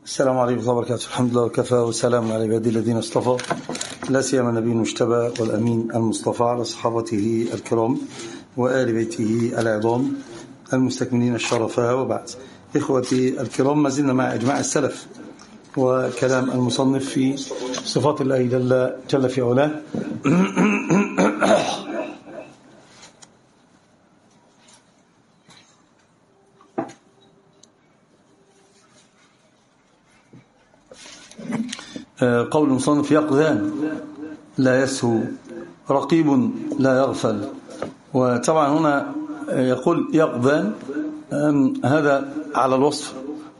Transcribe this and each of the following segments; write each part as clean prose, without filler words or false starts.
السلام عليكم ورحمة الله وبركاته. الحمد لله وكفى وسلام على عباده الذين اصطفى، لا سيما النبي المجتبى والأمين المصطفى على صحابته الكرام وآل بيته العظام المستكملين الشرفاء، وبعد. إخوتي الكرام، ما زلنا مع إجماع السلف وكلام المصنف في صفات الله جل في علاه. قول المصنف: يقظان لا يسهو، رقيب لا يغفل. وطبعا هنا يقول يقظان، هذا على الوصف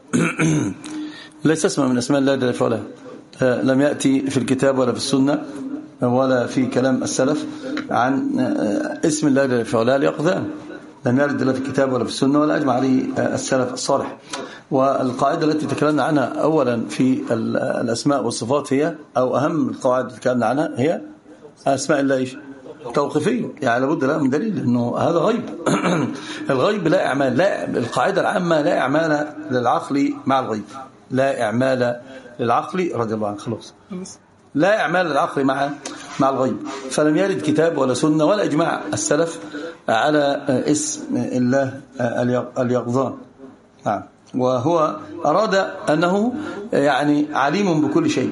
ليس اسم من اسماء الله جل في علاه، لم يأتي في الكتاب ولا في السنة ولا في كلام السلف عن اسم الله جل في علاه اليقظان، لم يرد لا في الكتاب ولا في السنة ولا أجمع عليه السلف الصالح. والقاعدة التي تكلمنا عنها أولا في الأسماء والصفات هي، أو أهم القواعد التي تكلمنا عنها هي أسماء الله توقيفية، يعني لابد لها من دليل أنه هذا غيب. الغيب لا إعمال، لا، القاعدة العامة لا إعمال للعقل مع الغيب، لا إعمال للعقل رضي الله عنه، خلاص، لا إعمال للعقل مع الغيب. فلم يرد كتاب ولا سنة ولا إجماع السلف على اسم الله اليقظان. نعم. وهو أراد أنه يعني عليم بكل شيء،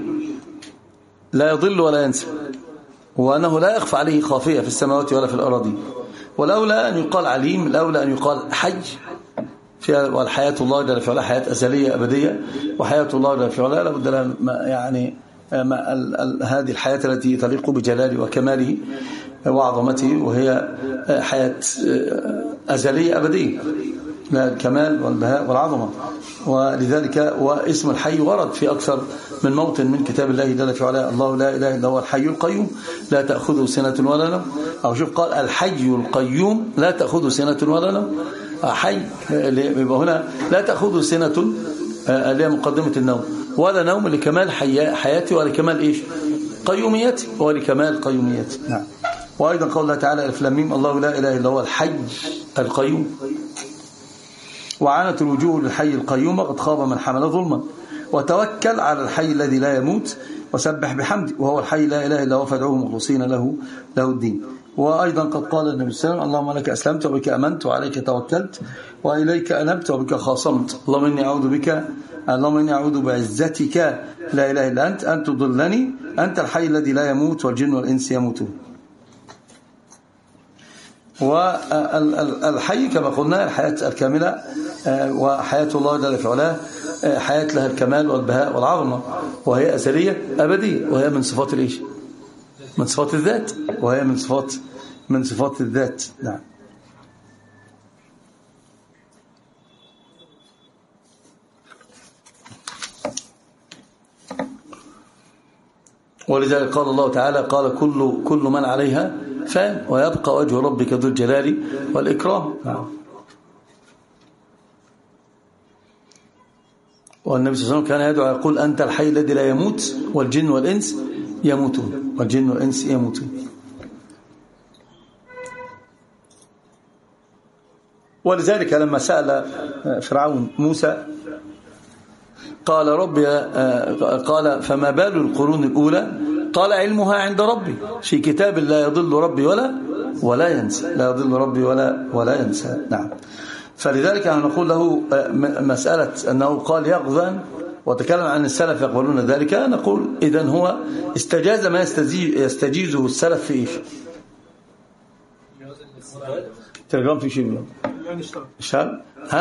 لا يضل ولا ينسى، وأنه لا يخفى عليه خافية في السماوات ولا في الأراضي. ولولا أن يقال عليم، لولا أن يقال حي، والحياة الله جل في علاه حياة أزلية أبدية، وحياة الله جل في علاه لابد لها يعني هذه الحياة التي تليق بجلاله وكماله وعظمته، وهي حياة أزلية أبدية، لا الكمال والبهاء والعظمة. ولذلك واسم الحي ورد في أكثر من موطن من كتاب الله جل في علاه: الله لا إله إلا هو الحي القيوم لا تأخذه سنة ولا نوم. أو شوف، قال الحي القيوم لا تأخذه سنة ولا نوم. حي يبقى هنا لا تأخذه سنة اللي هي مقدمة النوم، ولا نوم، لكمال حياتي ولكمال إيش؟ قيوميتي، ولكمال قيوميتي. نعم. وأيضا قول الله تعالى: الف لام ميم الله لا إله إلا هو الحي القيوم. وعانت الوجوه للحي القيوم قد خاب من حمل ظلما. وتوكل على الحي الذي لا يموت وسبح بحمده وهو الحي لا إله إلا هو فادعوه مخلصين له الدين. وأيضا قد قال النبي صلى الله عليه وسلم: اللهم لك أسلمت وبك أمنت وعليك توكلت وإليك أنبت وبك خاصمت، اللهم إني أعوذ بعزتك لا إله إلا أنت أن تضلني، أنت الحي الذي لا يموت والجن والإنس يموتون. والحي كما قلنا الحياة الكاملة، وحياة الله جل في علاه حياة لها الكمال والبهاء والعظمة، وهي أزلية أبدية، وهي من صفات الإيش؟ من صفات الذات، وهي من صفات الذات. نعم. ولذلك قال الله تعالى: قال كل من عليها فان ويبقى وجه ربك ذو الجلال والإكرام. والنبي صلى الله عليه وسلم كان يدعو يقول: أنت الحي الذي لا يموت والجن والإنس يموتون، والجن والإنس يموتون. ولذلك لما سأل فرعون موسى قال: ربي، قال: فما بال القرون الأولى؟ قال: علمها عند ربي في كتاب لا يضل ربي ولا ينسى، لا يضل ربي ولا ينسى. نعم. فلذلك نقول له مسألة أنه قال يقظان وتكلم عن السلف يقبلون ذلك، نقول إذن هو استجاز ما يستجيزه السلف في إيش؟ ترجم في شيء شال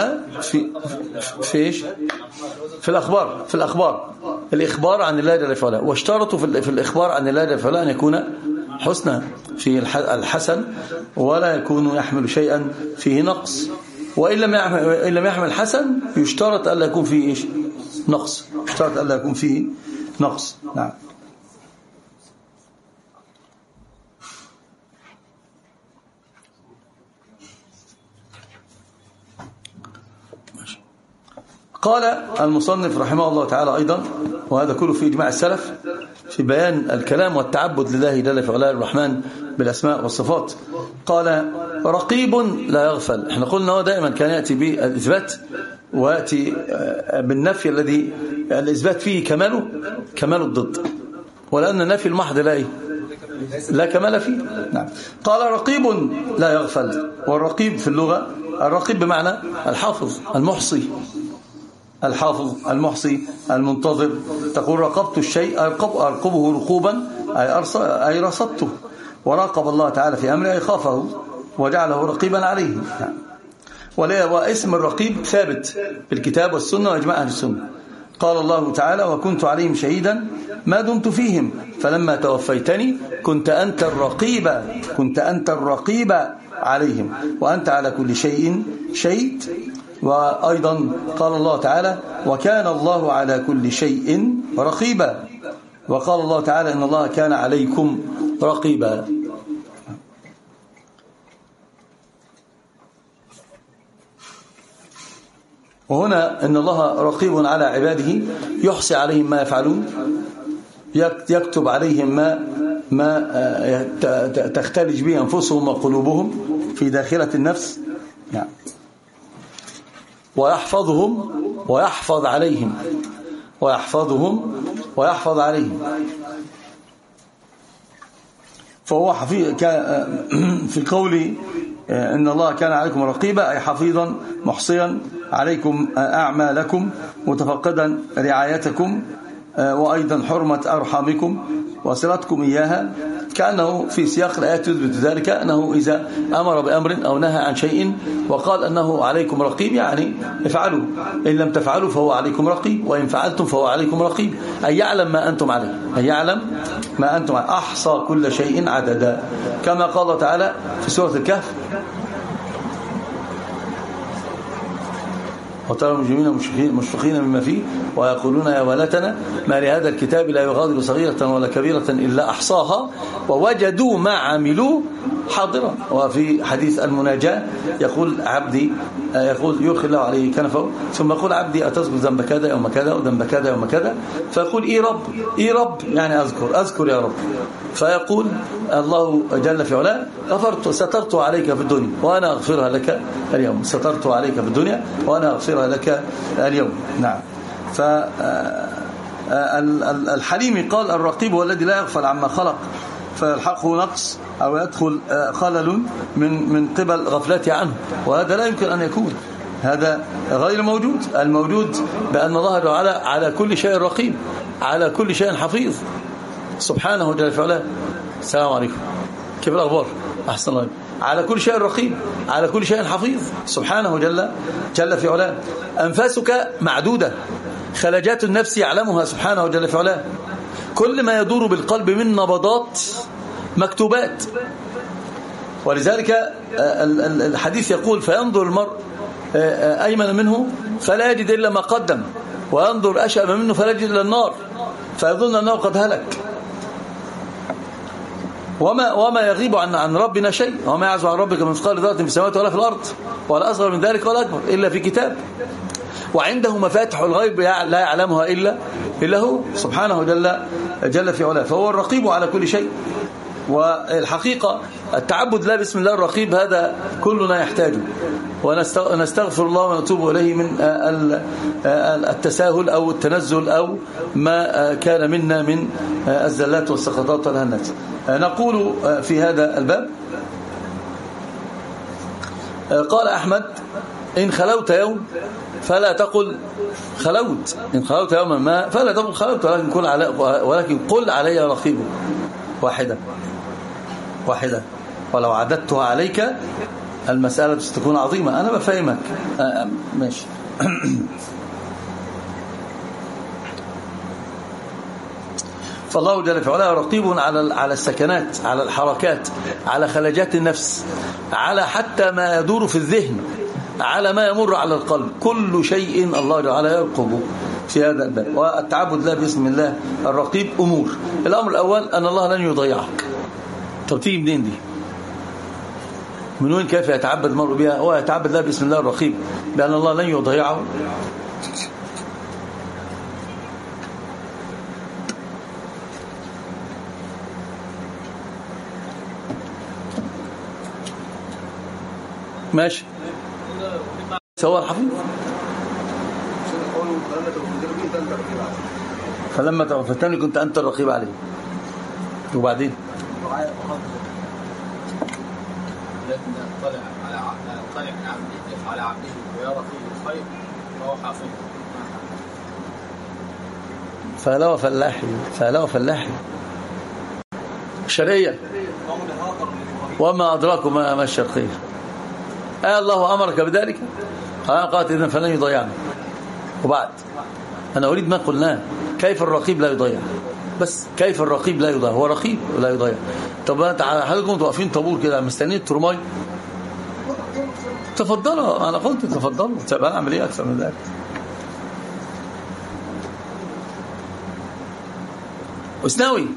في إيش؟ في الإخبار عن الله جل في علاه. واشترطوا في الإخبار عن الله جل في علاه أن يكون حسنا في الحسن، ولا يكون يحمل شيئا فيه نقص. وإن لم يحمل حسن يشترط ألا يكون فيه إيش؟ نقص، يشترط ألا يكون فيه نقص. نعم. قال المصنف رحمه الله تعالى أيضا، وهذا كله في إجماع السلف في بيان الكلام والتعبد لله جل في علاه الرحمن بالأسماء والصفات، قال: رقيب لا يغفل. احنا قلنا هو دائما كان يأتي بالإثبات ويأتي بالنفي الذي الإثبات فيه كمال الضد، ولأن النفي المحض لا كمال فيه. نعم. قال رقيب لا يغفل. والرقيب في اللغة الرقيب بمعنى الحافظ المحصي، الحافظ المحصي المنتظر. تقول رقبت الشيء أرقبه رقوبا أي رصدته، وراقب الله تعالى في أمره أي خافه وجعله رقيبا عليه. واسم الرقيب ثابت في الكتاب والسنة وإجماع أهل السنة. قال الله تعالى وكنت عليهم شهيدا ما دمت فيهم فلما توفيتني كنت أنت الرقيب عليهم وأنت على كل شيء شهيد. وأيضا قال الله تعالى وكان الله على كل شيء رقيبا. وقال الله تعالى إن الله كان عليكم رقيبا. وهنا إن الله رقيب على عباده يحصي عليهم ما يفعلون، يكتب عليهم ما تختلج به أنفسهم وقلوبهم في داخلة النفس، يعني ويحفظهم ويحفظ عليهم، ويحفظ عليهم. فهو حفيظ في قول إن الله كان عليكم رقيبا أي حفيظا محصيا عليكم أعمالكم متفقدا رعايتكم وأيضا حرمة أرحامكم وصلتكم إياها. كأنه في سياق الآيات يثبت ذلك أنه إذا أمر بأمر أو نهى عن شيء وقال أنه عليكم رقيب يعني افعلوا، إن لم تفعلوا فهو عليكم رقيب، وإن فعلتم فهو عليكم رقيب، أي يعلم ما أنتم عليه، أحصى كل شيء عددا، كما قال تعالى في سورة الكهف وترى المجرمين مشفقين مما فيه ويقولون يا ويلتنا ما لهذا الكتاب لا يغادر صغيرة ولا كبيرة إلا أحصاها ووجدوا ما عملوا حاضرا. وفي حديث المناجاة يقول عبدي يرخي الله عليه كنفه ثم يقول عبدي أتذكر ذنب كذا يوم كذا وذنب كذا يوم كذا، فيقول إيه رب يعني أذكر يا رب، فيقول الله جل في علاه سترت عليك في الدنيا وأنا أغفرها لك اليوم، سترت عليك في الدنيا وأنا أغفرها لك اليوم. نعم. فالحليم قال الرقيب هو الذي لا يغفل عما خلق فيلحقه نقص أو يدخل خلل من قبل غفلته عنه، وهذا لا يمكن أن يكون، هذا غير موجود. الموجود بأن الله تعالى على كل شيء رقيب، على كل شيء حفيظ سبحانه جل في علاه. السلام عليكم، كيف الأخبار؟ أحسن الله. على كل شيء رقيب، على كل شيء حفيظ سبحانه جل في علاه. أنفاسك معدودة، خلاجات النفس يعلمها سبحانه جل في علاه، كل ما يدور بالقلب من نبضات مكتوبات. ولذلك الحديث يقول فينظر المرء أيمن منه فلا يجد إلا ما قدم، وينظر أشأم منه فلا يجد إلا النار فيظن أنه قد هلك. وما يغيب عن ربنا شيء، وما يعزو عن ربك مثقال ذرة في السماوات ولا في الأرض ولا أصغر من ذلك ولا أكبر إلا في كتاب، وعنده مفاتح الغيب لا يعلمها إلا هو سبحانه جل في علاه. فهو الرقيب على كل شيء. والحقيقة التعبد لا باسم الله الرقيب هذا كلنا يحتاجه، ونستغفر الله ونتوب إليه من التساهل أو التنزل أو ما كان منا من الزلات والسقطات والهنات. نقول في هذا الباب قال أحمد إن خلوت يوم فلا تقل خلوت، إن خلوت يوما ما فلا تقل خلوت، ولكن قل علي رقيب واحدة، ولو عددتها عليك المسألة ستكون عظيمة. أنا بفهمك ماشي. فالله جل في علاه رقيب على السكنات، على الحركات، على خلاجات النفس، على حتى ما يدور في الذهن، على ما يمر على القلب، كل شيء الله تعالى يرقبه في هذا الباب. والتعبد لا باسم الله الرقيب أمور. الأمر الأول أن الله لن يضيعك. طب تيجي منين دي؟ من وين كيف يتعبد المرء بها؟ هو يتعبد لا باسم الله الرقيب بأن الله لن يضيعه. ماشي، هو الحفيظ فلما توفتني كنت أنت الرقيب عليه. وبعدين لكن اطلع على عبده ويرى فيه الخير فهو حافظ. فلا فلاحي شرعية. وما أدراكم ما الشرقية. الله أمرك بذلك قالت إذن فلن يضيعنا. وبعد أنا أريد ما قلناه، كيف الرقيب لا يضيع؟ بس كيف الرقيب لا يضيع؟ هو رقيب ولا يضيع. طب حضرتكم واقفين طابور كده مستنيين الترماي، تفضلوا. أنا قلت تفضلوا، طب أنا أعمل إيه أكثر من ذلك؟ وسناوي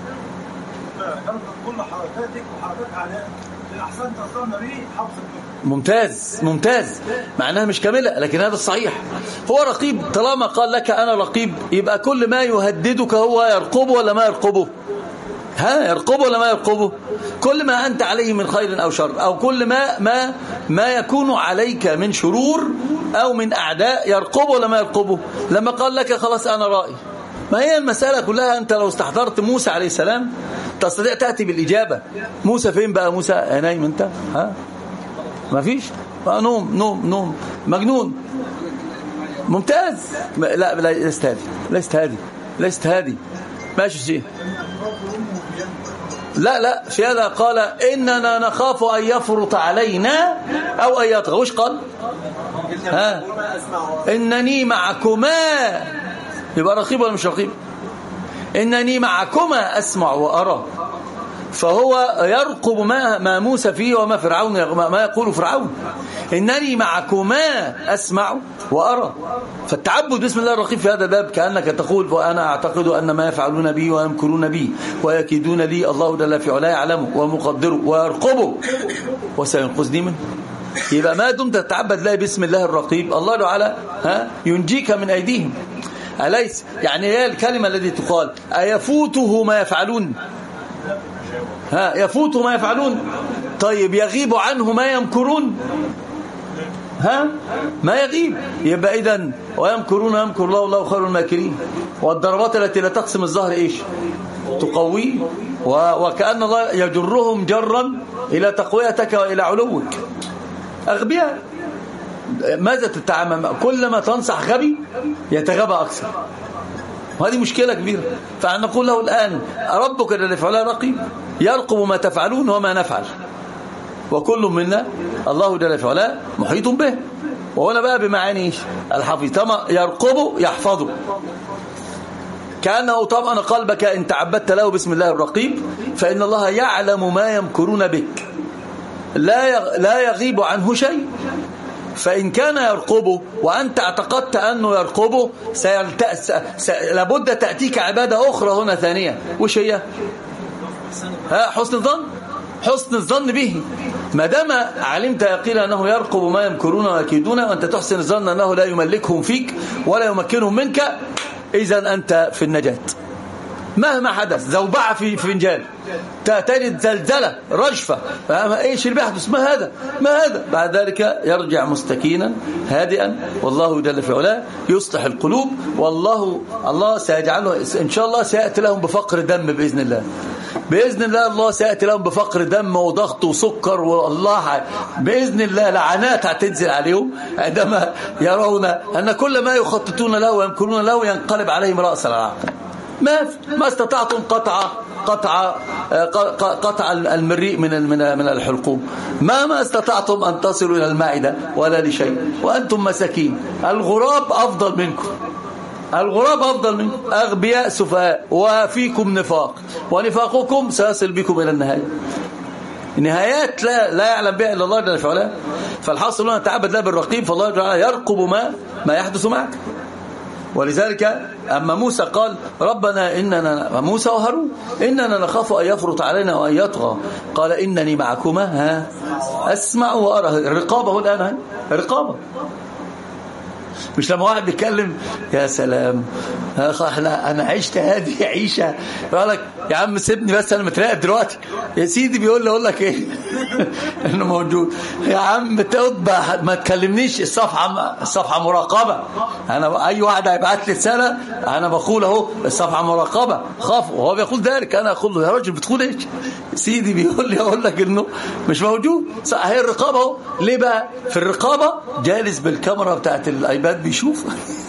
كل حركاتك وحركات أعلام الأحسن تصلنا به حفظ. ممتاز معناها مش كاملة، لكن هذا الصحيح. هو رقيب طالما قال لك أنا رقيب، يبقى كل ما يهددك هو يرقبه ولا ما يرقبه؟ يرقبه ولا ما يرقبه؟ كل ما أنت عليه من خير أو شر، أو كل ما يكون عليك من شرور أو من أعداء، يرقبه ولا ما يرقبه؟ لما قال لك خلاص أنا رائي، ما هي المسألة كلها. أنت لو استحضرت موسى عليه السلام تستطيع تأتي بالإجابة. موسى فين بقى؟ موسى نايم أنت؟ ما فيش، نوم مجنون. ممتاز. لا ليست هذه ماشي شيء. لا في هذا قال إننا نخاف أن يفرط علينا أو أن يطغى. وش قال؟ إنني معكما. يبقى رقيب ولا مش رقيب؟ إنني معكما أسمع وأرى. فهو يرقب ما موسى فيه وما فرعون ما يقول فرعون. إنني معكما أسمع وأرى. فالتعبد بسم الله الرقيب في هذا الباب كأنك تقول وأنا أعتقد أن ما يفعلون بي ويمكرون بي ويكيدون لي الله جل في علاه يعلمه ومقدره ويرقبه وسينقذني منه. يبقى ما دمت تتعبد الله بسم الله الرقيب، الله تعالى ينجيك من أيديهم. أليس يعني هي الكلمة التي تقال أيفوته ما يفعلون؟ يفوت ما يفعلون. طيب يغيب عنه ما يمكرون؟ ما يغيب. يبقى إذن ويمكرون يمكر الله والله خير الماكرين. والضربات التي لا تقسم الظهر إيش؟ تقويه. وكأن الله يجرهم جرا إلى تقويتك وإلى علوك. أغبياء. ماذا تتعامل؟ كلما تنصح غبي يتغبى أكثر، وهذه مشكلة كبيرة. فنقول له الآن ربك الذي فعله رقيب يرقب ما تفعلون وما نفعل، وكل منا الله جل وعلا محيط به. وهنا بقى بمعاني الحفيظ. طبعا يرقبه يحفظه، كأنه طبعا قلبك إن تعبدت له بسم الله الرقيب فإن الله يعلم ما يمكرون بك، لا يغيب عنه شيء. فإن كان يرقبه وأنت اعتقدت أنه يرقبه لابد تأتيك عبادة أخرى هنا ثانية. وش هي؟ حسن الظن به. ما دام علمت يقينا أنه يرقب ما يمكرون ويكيدون وأنت تحسن الظن أنه لا يملكهم فيك ولا يمكنهم منك، إذن أنت في النجاة. مهما حدث زوبعة في فنجان، تجد زلزلة رجفة، ايش اللي بيحدث؟ ما هذا بعد ذلك يرجع مستكينا هادئا، والله جل في علاه يصلح القلوب. الله سيجعله ان شاء الله سيأتي لهم بفقر دم بإذن الله. الله سيأتي لهم بفقر دم وضغط وسكر، والله بإذن الله لعنات هتنزل عليهم عندما يرون أن كل ما يخططون له ويمكرون له ينقلب عليهم رأس العقل. ما استطعتم قطع المريء من الحلقوم، ما استطعتم أن تصلوا إلى المعدة ولا لشيء، وأنتم مساكين. الغراب أفضل منكم، أغبياء سفهاء، وفيكم نفاق، ونفاقكم سيصل بكم إلى النهاية. نهايات لا يعلم بها إلا الله جل وعلا. فالحاصل أن نتعبد له بالرقيب، فالله جل وعلا يرقب ما يحدث معك. ولذلك أما موسى قال ربنا موسى وهارون إننا نخاف أن يفرط علينا وأن يطغى، قال إنني معكما أسمع وأرى. الرقابة الآن رقابة. مش لما واحد بيتكلم يا سلام انا عشت هذه عيشه، يقول لك يا عم سيبني بس انا متراقب دلوقتي يا سيدي، بيقول لي اقول لك ايه انه موجود يا عم تقعد ما تكلمنيش، الصفحه مراقبه. انا اي واحد هيبعت لي رساله انا بقول اهو الصفحه مراقبه، خاف وهو بيقول ذلك، انا اقول له يا راجل بتقول ايش؟ سيدي بيقول لي اقول لك انه مش موجود. هي الرقابه اهو. ليه بقى؟ في الرقابه جالس بالكاميرا بتاعت الايباد بيشوف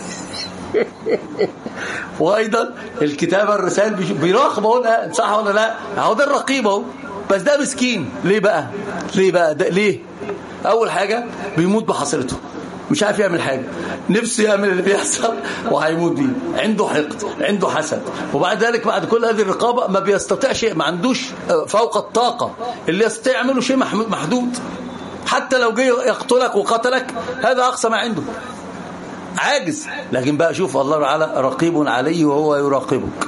وايضا الكتابه الرسائل بيراقب اهو صح ولا لا، اهو ده الرقيب اهو. بس ده مسكين. ليه بقى ده ليه؟ اول حاجه بيموت بحصرته، مش عارف يعمل حاجه، نفسه يعمل اللي بيحصل وهيموت بيه، عنده حقد، عنده حسد، وبعد ذلك بعد كل هذه الرقابه ما بيستطيع شيء، ما عندوش فوق الطاقه اللي يستطيع يعمله شيء محدود. حتى لو جه يقتلك وقتلك هذا اقصى ما عنده، عاجز. لكن بقى شوف الله تعالى رقيب عليه وهو يراقبك،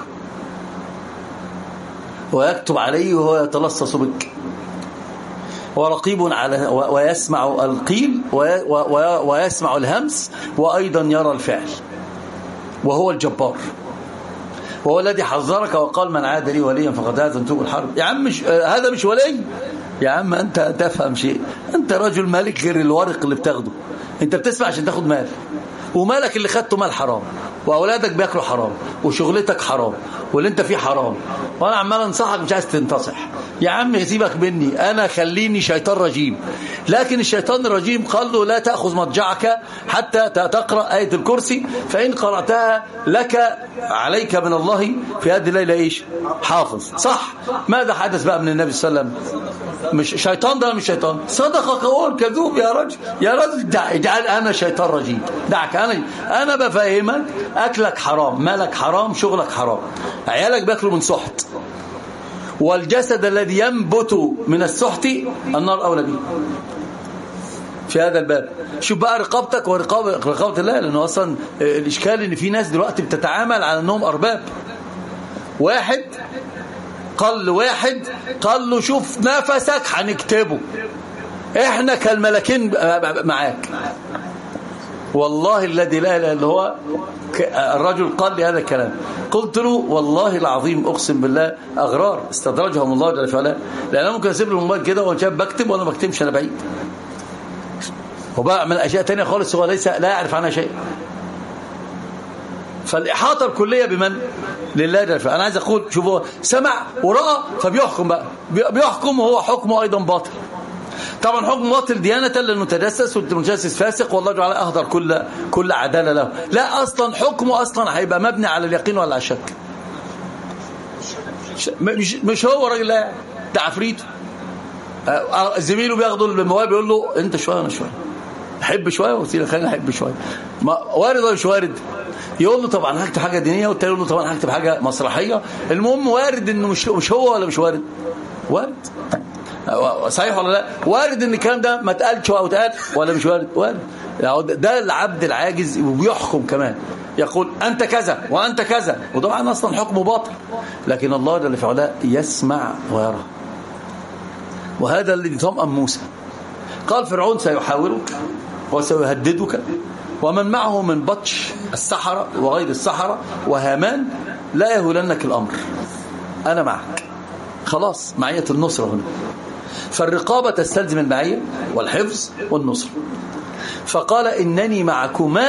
ويكتب عليه وهو يتلصص بك، ورقيب على ويسمع القيل ويسمع الهمس، وأيضا يرى الفعل، وهو الجبار، وهو الذي حذرك وقال من عاد لي وليا فقد آذنته بالحرب. يا عم هذا مش ولي يا عم، أنت تفهم شيء، أنت رجل مالك غير الورق اللي بتاخده، أنت بتسمع عشان تاخد مال، ومالك اللي خدته مال حرام، واولادك بياكلوا حرام، وشغلتك حرام، واللي انت فيه حرام، وانا عمال انصحك مش عايز تنتصح. يا عم سيبك مني، انا خليني شيطان رجيم. لكن الشيطان الرجيم قال له لا تأخذ مضجعك حتى تقرأ آية الكرسي، فإن قرأتها لك عليك من الله في هذه الليلة ايش؟ حافظ. صح. ماذا حدث بقى من النبي صلى الله عليه وسلم؟ مش شيطان ده، مش شيطان، صدق قول كذوب يا رجل، يا رجل اجعل انا شيطان رجيم، دعك انا بفهمك، اكلك حرام، مالك حرام، شغلك حرام، عيالك بياكلوا من سحت، والجسد الذي ينبت من السحت النار اولى به. في هذا الباب شوف بقى رقابتك ورقابه الله، لانه اصلا الاشكال ان في ناس دلوقتي بتتعامل على انهم ارباب. واحد قال له شوف نفسك هنكتبه، احنا كالملكين معاك. والله الذي لا اله الا هو الرجل قال لي هذا الكلام، قلت له والله العظيم اقسم بالله اغرار استدرجهم الله جل وعلا، لان انا ممكن اسيب له الموبايل كده وانا شايف بكتب وانا ما بكتبش، انا بعيد وبعمل اشياء ثانيه خالص هو لا يعرف عنها شيء. فالاحاطه الكليه بمن؟ لله جل وعلا. انا عايز اقول شوفوا سمع وراى فبيحكم بقى، بيحكم وهو حكمه ايضا باطل. طبعا حكم باطل ديانة لأنه تجسس، والمتجسس فاسق، والله تعالى أهدر كل عدالة له. لا، أصلا حكمه أصلا هيبقى مبني على اليقين ولا على الشك. مش هو راجل، لا ده عفريته. زميله بياخده المواد بيقول له أنت شوية أنا شوية، أحب شوية وسيلة خلينا أحب شوية، وارد ولا مش وارد؟ يقول له طبعا هكتب حاجة دينية، والتاني يقول له طبعا هكتب حاجة مسرحية. المهم وارد إنه مش هو ولا مش وارد؟ وارد. صحيح ولا لا؟ وارد ان الكلام ده ما اتقالش او اتقال ولا مش وارد؟ وارد. ده العبد العاجز وبيحكم كمان، يقول انت كذا وانت كذا، وطبعا اصلا حكمه باطل. لكن الله جل في علاه يسمع ويرى، وهذا الذي طمأن موسى. قال فرعون سيحاورك وسيهددك ومن معه من بطش السحرة وغير السحرة وهامان لا يهولنك الامر، انا معك. خلاص، معية النصرة هنا. فالرقابة تستلزم المعية والحفظ والنصر. فقال إنني معكما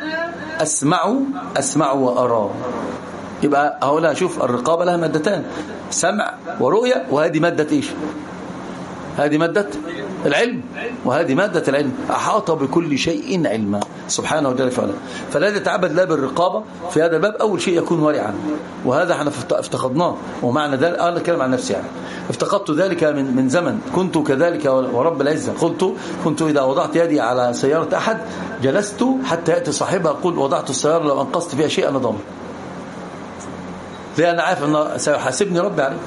أسمع وأرى. يبقى هؤلاء شوف الرقابة لها مادتان، سمع ورؤية، وهذه مادة إيش؟ هذه مادة العلم، وهذه مادة العلم. أحاط بكل شيء علما سبحانه وتعالى. فالذي يتعبد الله بالرقابة في هذا الباب أول شيء يكون ورعا، وهذا احنا افتقدناه. ومعنى ذلك أنا أتكلم عن نفسي، يعني افتقدت ذلك من زمن، كنت كذلك ورب العزة. كنت إذا وضعت يدي على سيارة أحد جلست حتى يأتي صاحبها أقول وضعت السيارة لو أنقذت فيها شيء أنا ضامن، لأن أنا عارف أنه سيحاسبني ربي عليه.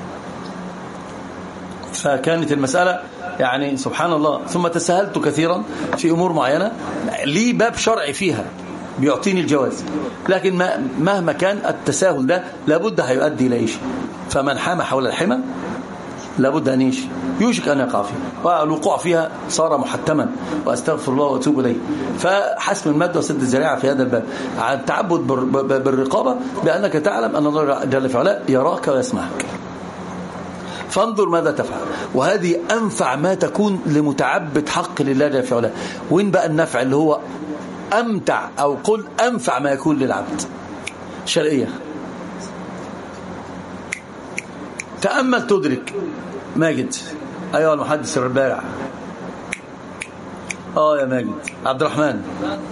فكانت المسألة يعني سبحان الله. ثم تساهلت كثيرا في أمور معينة لي باب شرعي فيها بيعطيني الجواز، لكن مهما كان التساهل ده لابد هيؤدي إلى إيش؟ فمن حام حول الحمى لابد أن يوشك أن يقع فيها، والوقوع فيها صار محتما، وأستغفر الله وأتوب إليه. فحسم المادة وسد الذريعة في هذا الباب عن التعبد بالرقابة بأنك تعلم أن الله جل في علاه يراك ويسمعك، فانظر ماذا تفعل. وهذه أنفع ما تكون لمتعبد حق لله جل في علاه. وين بقى النفع اللي هو أمتع أو قل أنفع ما يكون للعبد؟ شرعية. تأمل تدرك. ماجد أيها المحدث البارع. يا ماجد. عبد الرحمن.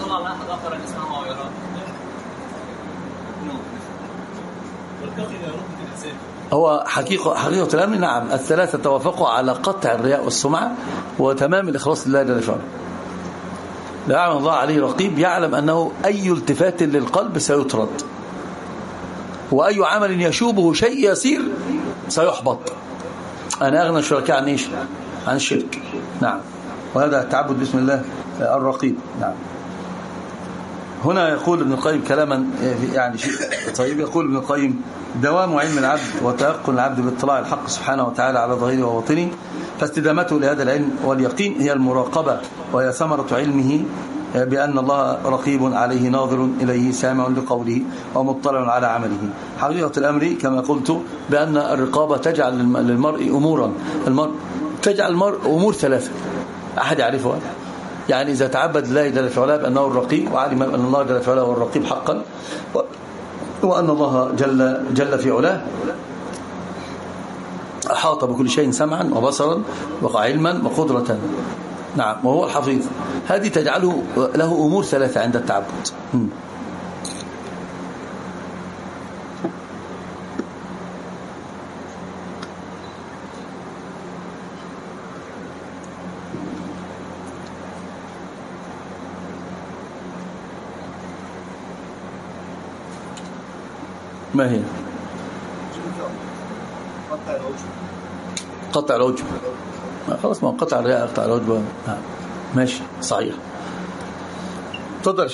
هو حقيقة الأمر نعم، الثلاثة توافقوا على قطع الرياء والسمعة وتمام الإخلاص لله جل وعلا. لا يعلم الله عليه رقيب، يعلم أنه أي التفات للقلب سيطرد، وأي عمل يشوبه شيء يسير سيحبط. أنا أغنى الشركاء عن إيش؟ عن الشرك. نعم، وهذا التعبد باسم الله الرقيب. نعم. هنا يقول ابن القيم كلاما يعني شيء طيب. يقول ابن القيم: دوام علم العبد وتيقن العبد باطلاع الحق سبحانه وتعالى على ظاهره وباطنه، فاستدامته لهذا العلم واليقين هي المراقبة، وهي ثمرة علمه بأن الله رقيب عليه ناظر إليه سامع لقوله ومطلع على عمله. حقيقة الأمر كما قلت بأن الرقابة تجعل للمرء أمورا، تجعل المرء أمور ثلاثة أحد يعرفها. يعني إذا تعبد الله جل في علاه بأنه الرقيب، وعلم أن الله جل في علاه هو الرقيب حقا، وأن الله جل في علاه أحاط بكل شيء سمعا وبصرا وعلما وقدرة. نعم، وهو الحفيظ. هذه تجعله له أمور ثلاثة عند التعبد. ما هي؟ قطع العجب. خلاص، ما قطع الرياء قطع العجب. ماشي، صحيح. تفضل.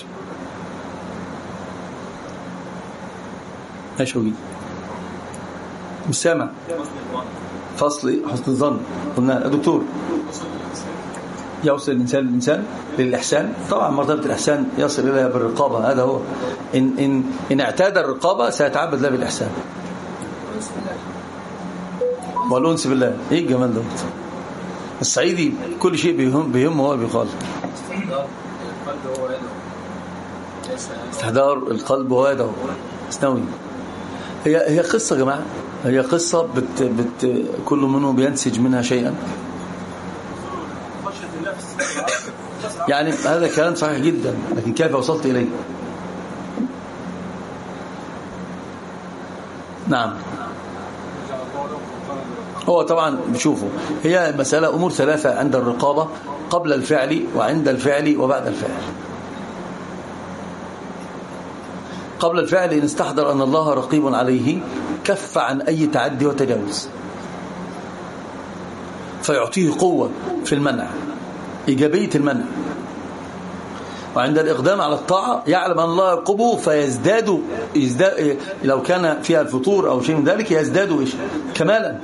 ماشي وجيد. مش سامع. فصل حسن الظن قلنا الدكتور. يوصل الإنسان للإحسان. طبعا مرتبة الإحسان يصل إليها بالرقابة. هذا هو. إن اعتاد الرقابة سيتعبد له بالإحسان والأنس بالله. إيه الجمال ده؟ الصعيدي كل شيء بيهم هو بيقال. استحضار القلب ويده. استوي. هي قصة يا جماعة. هي قصة كل منه بينسج منها شيئا. يعني هذا كلام صحيح جدا، لكن كيف وصلت إليه؟ نعم. هو طبعا بشوفه هي مسألة أمور ثلاثة عند الرقابة: قبل الفعل وعند الفعل وبعد الفعل. قبل الفعل إن استحضر أن الله رقيب عليه كف عن أي تعدي وتجاوز، فيعطيه قوة في المنع، إيجابية المنع. وعند الإقدام على الطاعة يعلم أن الله يرقبه فيزداد لو كان فيها الفطور أو شيء من ذلك يزداد كمالا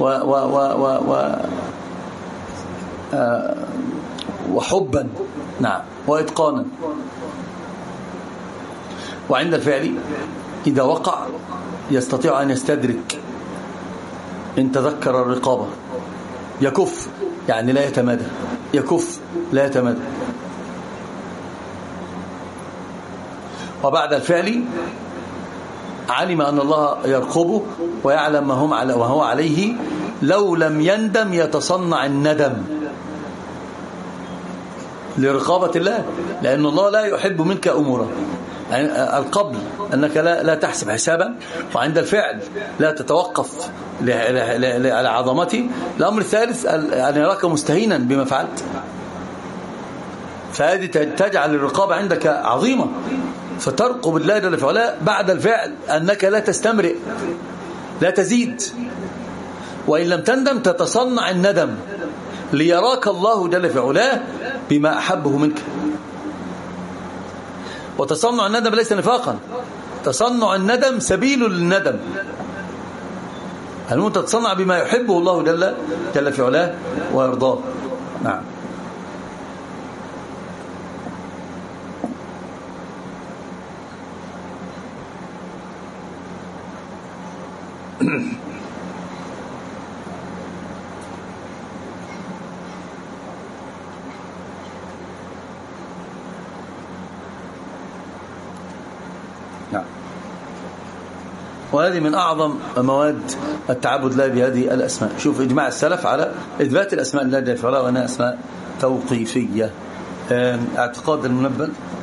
وحبا. نعم، وإتقانا. وعند الفعل إذا وقع يستطيع أن يستدرك إن تذكر الرقابة، يكف، يعني لا يتمادى، يكف لا يتمادى. وبعد الفعل علم أن الله يرقبه ويعلم ما هم وهو عليه، لو لم يندم يتصنع الندم لرقابة الله، لأن الله لا يحب منك أمورا. يعني القبل أنك لا تحسب حسابا، وعند الفعل لا تتوقف على عظمته. الأمر الثالث أن يراك مستهينا بما فعلت، فهذه تجعل الرقابة عندك عظيمة، فترقب الله جل في علاه بعد الفعل أنك لا تستمرئ، لا تزيد. وإن لم تندم تتصنع الندم ليراك الله جل في علاه بما أحبه منك. وتصنع الندم ليس نفاقا، تصنع الندم سبيل للندم. المؤمن تتصنع بما يحبه الله جل في علاه ويرضاه. نعم. نعم. وهذه من أعظم مواد التعبد له بهذه الأسماء. شوف إجماع السلف على إثبات الأسماء لله جل وعلا وأنها أسماء توقيفية. اعتقاد المنبل